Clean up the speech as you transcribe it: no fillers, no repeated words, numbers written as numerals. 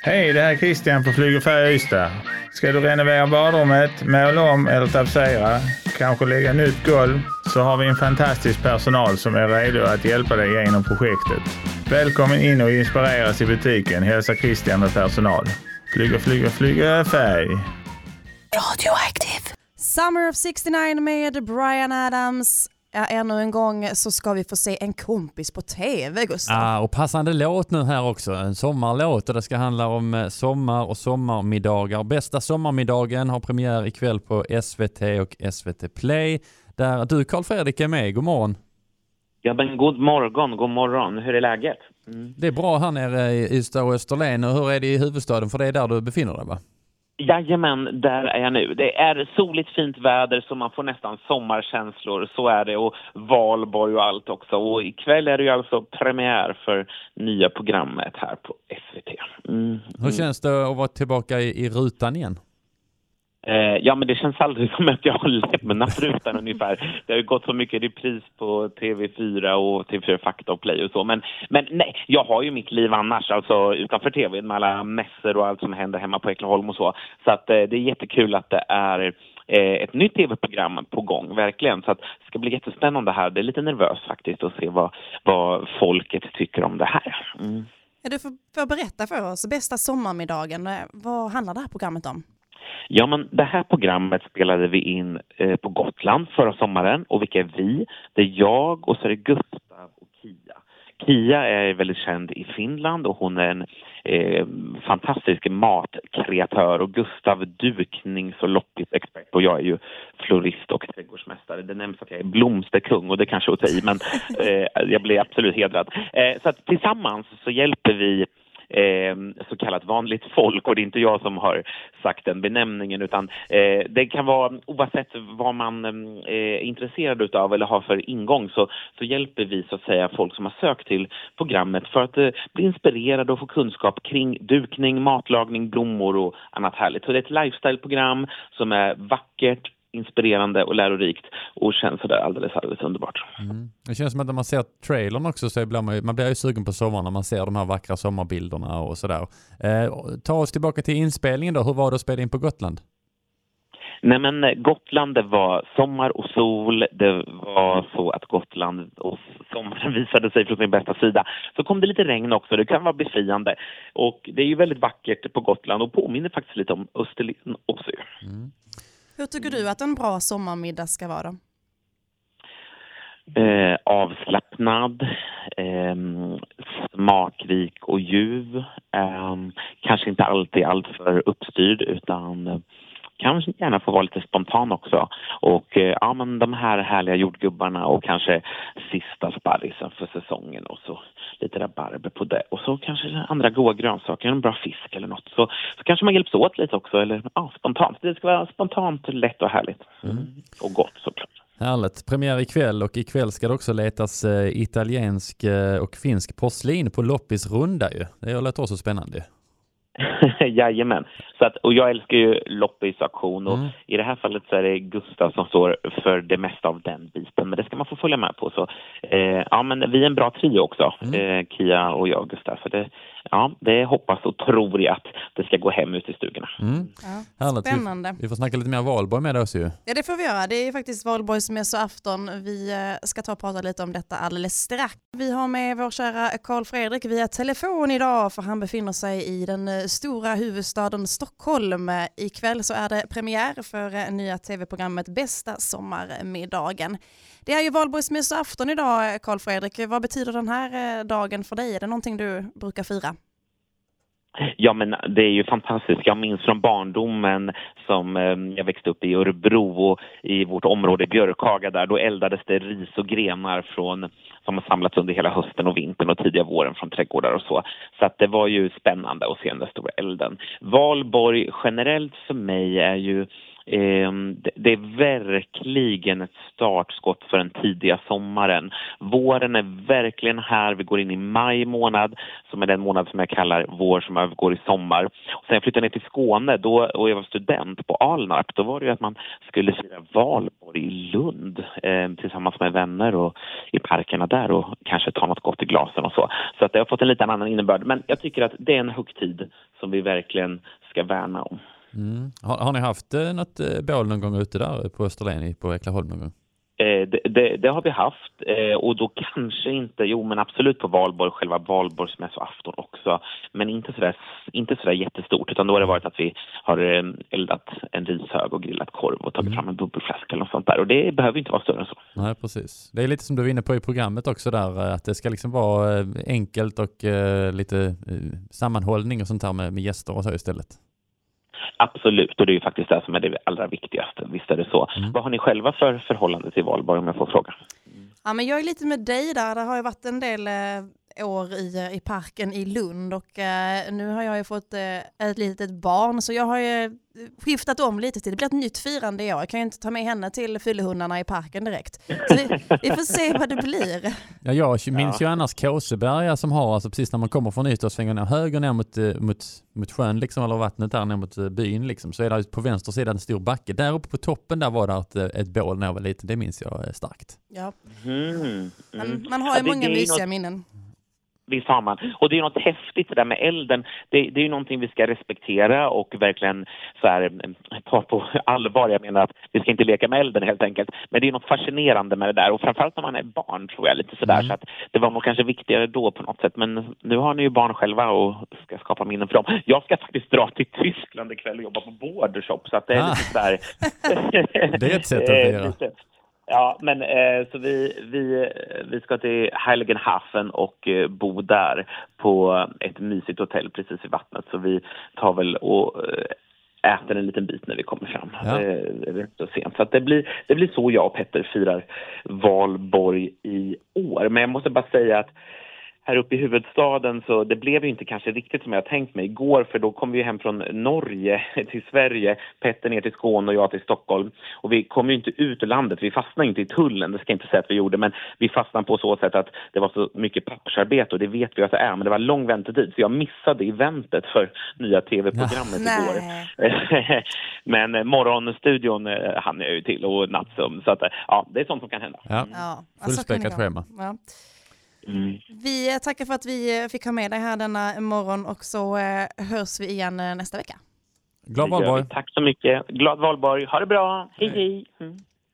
Hej, det här är Christian på Flyg och Färg Ystad. Ska du renovera badrummet, måla om eller tapetsera, kanske lägga nytt golv, så har vi en fantastisk personal som är redo att hjälpa dig genom projektet. Välkommen in och inspireras i butiken, hälsa Christian med personal. Flyga färg. Radioactive. Summer of 69 med Bryan Adams. Ja, ännu en gång så ska vi få se en kompis på tv, Gustav. Ja, och passande låt nu här också. En sommarlåt, och det ska handla om sommar och sommarmiddagar. Bästa sommarmiddagen har premiär ikväll på SVT och SVT Play. Där du, Carl Fredrik, är med. God morgon. Ja, men god morgon. Hur är läget? Det är bra här nere i Ystad och Österlen. Och hur är det i huvudstaden? För det är där du befinner dig, va? Jajamän, där är jag nu. Det är soligt fint väder så man får nästan sommarkänslor. Så är det, och valborg och allt också. Och ikväll är det ju alltså premiär för nya programmet här på SVT. Hur känns det att vara tillbaka i rutan igen? Ja, men det känns aldrig som att jag har lämnat rutan ungefär. Det har ju gått så mycket repris på TV4 och TV4 Fakta och Play och så. Men nej, jag har ju mitt liv annars, alltså utanför TV med alla mässor och allt som händer hemma på Eklaholm och så. Så att det är jättekul att det är ett nytt TV-program på gång, verkligen. Så att det ska bli jättespännande här. Det är lite nervös faktiskt att se vad folket tycker om det här. Ja, du får berätta för oss. Bästa sommarmiddagen. Vad handlar det här programmet om? Ja, men det här programmet spelade vi in på Gotland förra sommaren. Och vilka är vi? Det är jag och så är det Gustav och Kia. Kia är väldigt känd i Finland och hon är en fantastisk matkreatör. Och Gustav duknings- och loppisexpert. Och jag är ju florist och trädgårdsmästare. Det nämns att jag är blomsterkung och det kanske är att ta i, men jag blir absolut hedrad. Så att tillsammans så hjälper vi så kallat vanligt folk, och det är inte jag som har sagt den benämningen, utan det kan vara oavsett vad man är intresserad utav eller har för ingång, så hjälper vi så att säga folk som har sökt till programmet för att bli inspirerade och få kunskap kring dukning, matlagning, blommor och annat härligt. Så det är ett lifestyle-program som är vackert, inspirerande och lärorikt och känns sådär alldeles underbart. Det känns som att när man ser trailern också så man blir ju sugen på sommaren när man ser de här vackra sommarbilderna och sådär. Ta oss tillbaka till inspelningen då. Hur var det att spela in på Gotland? Nej, men Gotland, det var sommar och sol. Det var så att Gotland och sommaren visade sig från sin bästa sida. Så kom det lite regn också. Det kan vara befriande. Och det är ju väldigt vackert på Gotland och påminner faktiskt lite om Österlen också. Hur tycker du att en bra sommarmiddag ska vara? Avslappnad, smakrik och ljuv. Kanske inte alltid allt för uppstyrd, utan kanske gärna få vara lite spontan också. Och ja, men de här härliga jordgubbarna och kanske sista sparrisen för säsongen och så lite rabarber på det. Och så kanske andra goda grönsaker, en bra fisk eller något. Så kanske man hjälps åt lite också, eller spontant. Det ska vara spontant, lätt och härligt. Och gott såklart. Härligt. Premiär ikväll, och ikväll ska det också letas italiensk och finsk porslin på Loppis runda ju. Det låter också spännande. Jajamän. Så att, och jag älskar ju loppisaktion och i det här fallet så är det Gustav som står för det mesta av den biten, men det ska man få följa med på. Så ja, men vi är en bra trio också, Kia och jag och Gustav, så det hoppas och tror jag att det ska gå hem ut i stugorna. Ja, spännande. Vi får snacka lite mer valborg med oss ju. Ja, det får vi göra. Det är faktiskt valborgsmässoafton. Vi ska ta och prata lite om detta alldeles strax. Vi har med vår kära Carl Fredrik via telefon idag, för han befinner sig i den stora huvudstaden Stockholm. Ikväll så är det premiär för nya tv-programmet Bästa sommarmiddagen. Det är ju valborgsmässoafton idag, Carl Fredrik. Vad betyder den här dagen för dig? Är det någonting du brukar fira? Ja, men det är ju fantastiskt. Jag minns från barndomen som jag växte upp i Örebro och i vårt område Björkhaga där. Då eldades det ris och grenar som har samlats under hela hösten och vintern och tidiga våren från trädgårdar och så. Så att det var ju spännande att se den där stora elden. Valborg generellt för mig är ju det är verkligen ett startskott för den tidiga sommaren. Våren är verkligen här. Vi går in i maj månad som är den månad som jag kallar vår som övergår i sommar. Och sen jag flyttade ner till Skåne och jag var student på Alnarp. Då var det ju att man skulle fira valborg i Lund tillsammans med vänner och i parkerna där och kanske ta något gott i glasen och så. Så att det har fått en lite annan innebörd. Men jag tycker att det är en högtid som vi verkligen ska värna om. Mm. Har ni haft något bål någon gång ute där på Österlen på Eklaholm någon gång? Det har vi haft och då kanske inte, men absolut på valborg, själva valborgsmässoafton också, men inte sådär jättestort, utan då har det varit att vi har eldat en rishög och grillat korv och tagit fram en bubbelflaska eller något sånt där, och det behöver inte vara större än så. Nej, precis. Det är lite som du var inne på i programmet också där, att det ska liksom vara enkelt och lite sammanhållning och sånt här med gäster och så istället. Absolut, och det är ju faktiskt det som är det allra viktigaste. Visst är det så. Vad har ni själva för förhållande till valborg, om jag får fråga? Ja, men jag är lite med dig där. Det har ju varit en del år i parken i Lund och nu har jag ju fått ett litet barn, så jag har ju skiftat om lite till. Det blir ett nytt firande i år. Jag kan ju inte ta med henne till fyllehundarna i parken direkt. Så vi får se vad det blir. Ja, jag minns ju annars Kåseberga som har, alltså precis när man kommer från ytter och svänger ner höger ner mot sjön liksom, eller vattnet där ner mot byn liksom, så är det på vänster sida en stor backe. Där uppe på toppen där var det ett bål när jag var liten. Det minns jag starkt. Ja. Man har ju många mysiga minnen. Visst har man. Och det är något häftigt det där med elden. Det är ju någonting vi ska respektera och verkligen så här, ta på allvar. Jag menar att vi ska inte leka med elden helt enkelt. Men det är något fascinerande med det där. Och framförallt när man är barn tror jag lite sådär. Så att det var nog kanske viktigare då på något sätt. Men nu har ni ju barn själva och ska skapa minnen för dem. Jag ska faktiskt dra till Tyskland ikväll och jobba på boardshop. Så att det är lite sådär. Det är ett sätt att göra. Ja, men så vi ska till Heiligenhafen och bo där på ett mysigt hotell precis vid vattnet. Så vi tar väl och äter en liten bit när vi kommer fram. Ja. Det är rätt så sent. Så att det blir så jag och Petter firar valborg i år. Men jag måste bara säga att här uppe i huvudstaden så det blev ju inte kanske riktigt som jag tänkt mig igår, för då kom vi hem från Norge till Sverige, Petter ner till Skåne och jag till Stockholm, och vi kom ju inte ut ur landet, vi fastnade inte i tullen, det ska jag inte säga att vi gjorde, men vi fastnade på så sätt att det var så mycket pappersarbete, och det vet vi att det är, men det var lång väntetid så jag missade eventet för nya tv-programmet igår. Men morgonstudion hann jag ju till och nattsum, så att ja, det är sånt som kan hända. Ja, fullspäckat schema. Ja. Vi tackar för att vi fick ha med dig här denna morgon, och så hörs vi igen nästa vecka. Glad valborg. Tack så mycket. Glad valborg. Ha det bra. Hej hej.